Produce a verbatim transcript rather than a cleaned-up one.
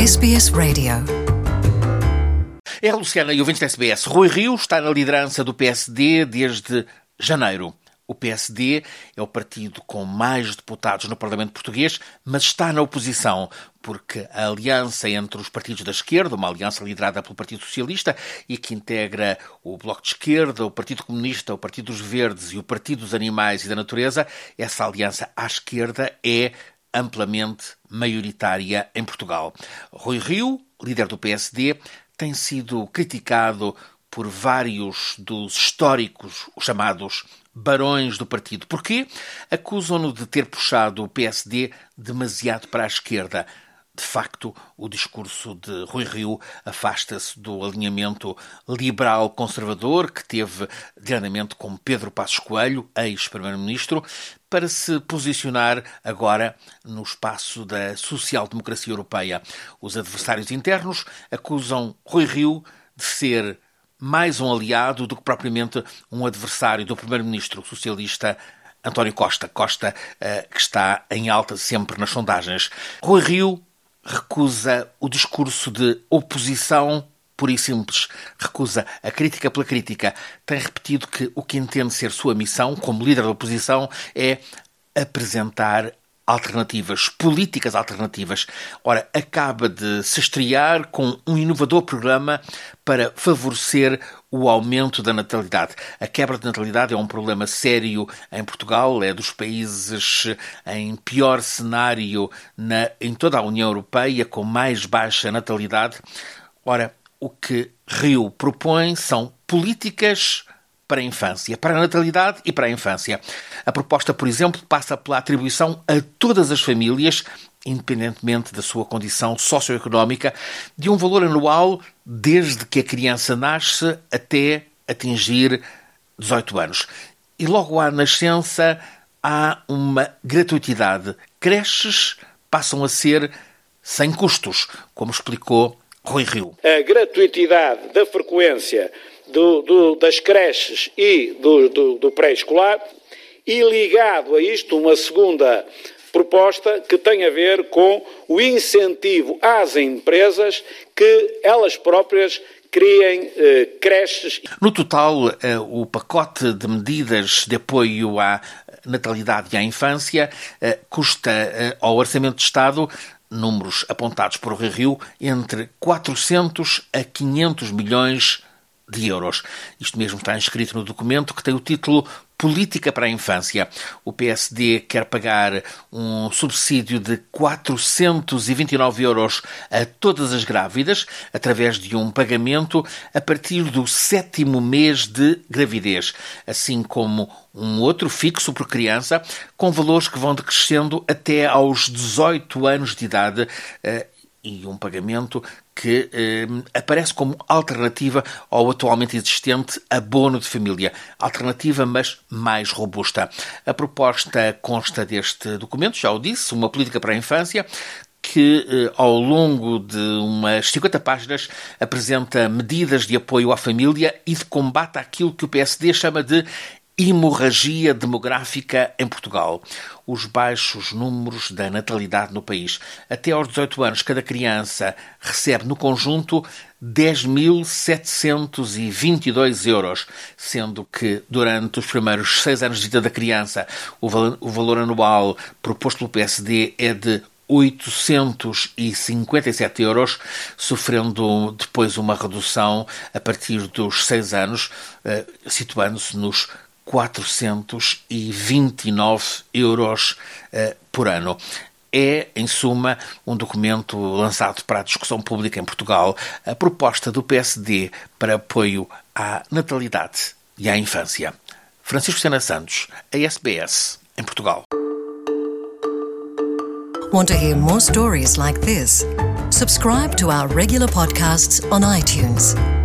S B S Radio. É a Luciana e ouvintes da S B S. Rui Rio está na liderança do P S D desde janeiro. O P S D é o partido com mais deputados no Parlamento português, mas está na oposição, porque a aliança entre os partidos da esquerda, uma aliança liderada pelo Partido Socialista e que integra o Bloco de Esquerda, o Partido Comunista, o Partido dos Verdes e o Partido dos Animais e da Natureza, essa aliança à esquerda é amplamente maioritária em Portugal. Rui Rio, líder do P S D, tem sido criticado por vários dos históricos, os chamados barões do partido. Porquê? Acusam-no de ter puxado o P S D demasiado para a esquerda. De facto, o discurso de Rui Rio afasta-se do alinhamento liberal-conservador que teve diretamente com Pedro Passos Coelho, ex-primeiro-ministro, para se posicionar agora no espaço da social-democracia europeia. Os adversários internos acusam Rui Rio de ser mais um aliado do que propriamente um adversário do primeiro-ministro socialista António Costa. Costa, uh, que está em alta sempre nas sondagens. Rui Rio recusa o discurso de oposição pura e simples. Recusa a crítica pela crítica. Tem repetido que o que entende ser sua missão, como líder da oposição, é apresentar alternativas, políticas alternativas. Ora, acaba de se estrear com um inovador programa para favorecer o aumento da natalidade. A quebra de natalidade é um problema sério em Portugal, é dos países em pior cenário na, em toda a União Europeia, com mais baixa natalidade. Ora, o que Rio propõe são políticas para a infância, para a natalidade e para a infância. A proposta, por exemplo, passa pela atribuição a todas as famílias, independentemente da sua condição socioeconómica, de um valor anual desde que a criança nasce até atingir dezoito anos. E logo à nascença há uma gratuitidade. Creches passam a ser sem custos, como explicou Rui Rio. A gratuitidade da frequência Do, do, das creches e do, do, do pré-escolar, e ligado a isto uma segunda proposta que tem a ver com o incentivo às empresas que elas próprias criem eh, creches. No total, eh, o pacote de medidas de apoio à natalidade e à infância eh, custa eh, ao Orçamento de Estado, números apontados por Rui Rio, entre quatrocentos a quinhentos milhões de euros. Isto mesmo está inscrito no documento que tem o título Política para a Infância. O P S D quer pagar um subsídio de quatrocentos e vinte e nove euros a todas as grávidas, através de um pagamento a partir do sétimo mês de gravidez, assim como um outro fixo por criança, com valores que vão decrescendo até aos dezoito anos de idade, e um pagamento que eh, aparece como alternativa ao atualmente existente abono de família. Alternativa, mas mais robusta. A proposta consta deste documento, já o disse, uma política para a infância, que eh, ao longo de umas cinquenta páginas apresenta medidas de apoio à família e de combate àquilo que o P S D chama de hemorragia demográfica em Portugal. Os baixos números da natalidade no país. Até aos dezoito anos, cada criança recebe no conjunto dez mil setecentos e vinte e dois euros, sendo que durante os primeiros seis anos de vida da criança o valor, o valor anual proposto pelo P S D é de oitocentos e cinquenta e sete euros, sofrendo depois uma redução a partir dos seis anos, eh, situando-se nos quatrocentos e vinte e nove euros uh, por ano. É, em suma, um documento lançado para a discussão pública em Portugal, a proposta do P S D para apoio à natalidade e à infância. Francisco Sena Santos, a S B S, em Portugal. Want to hear more stories like this? Subscribe to our regular podcasts on iTunes.